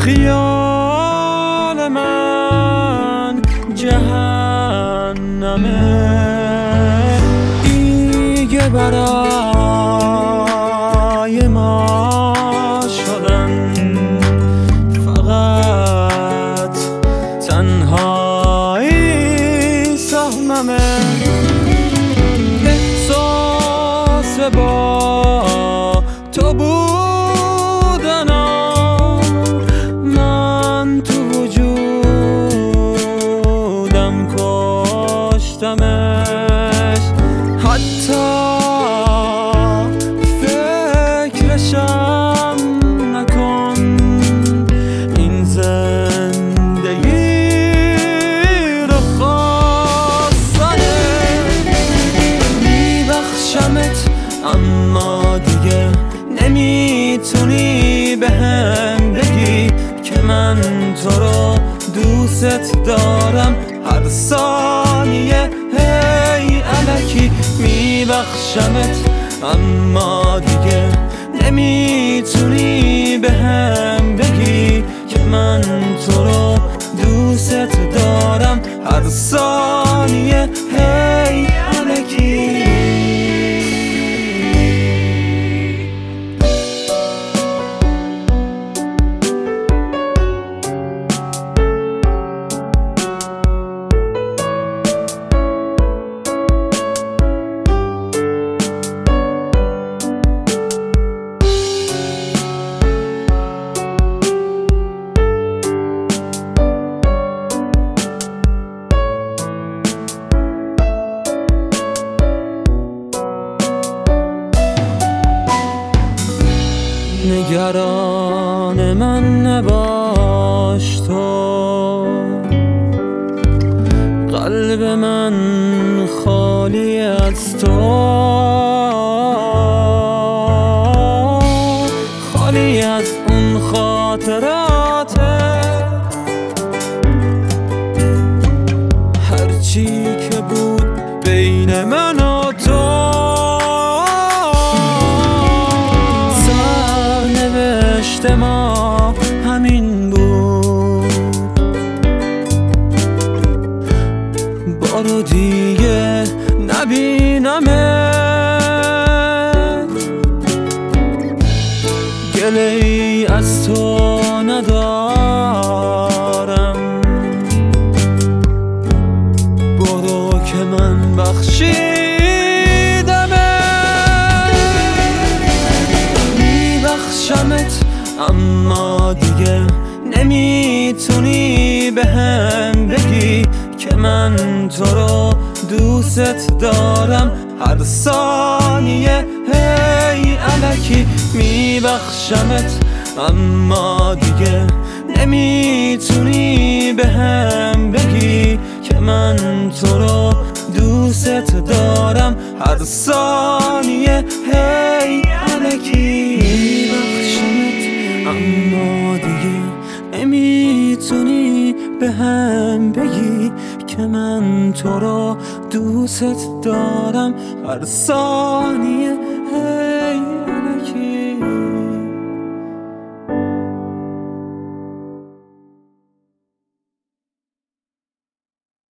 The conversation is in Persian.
خیال من جهنمه، دیگه برای ما شدن فقط تنهایی سهممه. احساس با تو بودن من تو وجودم کشتمش، حتی فکرشم نکن. این زندگی رو خواستنه، میبخشمت اما دیگه نمیتونی بهم بگی که من تو رو دوست دارم هر ثانیه. هی الکی میبخشمت اما دیگه نمیتونی بهم بگی که من تو رو دوست دارم هر ثانیه. هی الکی نگران من نباش تو، قلب من خالی از تو، خالی از اون خاطرات هرچی که بود بین من و تو. ما همین بود، بارو دیگه نبینمت، گله‌ای از تو ندارم. برو که من میبخشمت اما دیگه نمیتونی بهم بگی که من تو رو دوست دارم هر ثانیه. هی الکی میبخشمت اما دیگه نمیتونی بهم بگی که من تو رو دوست دارم هر ثانیه. هی الکی اما دیگه نمیتونی بهم بگی که من تو رو دوست دارم هر ثانیه.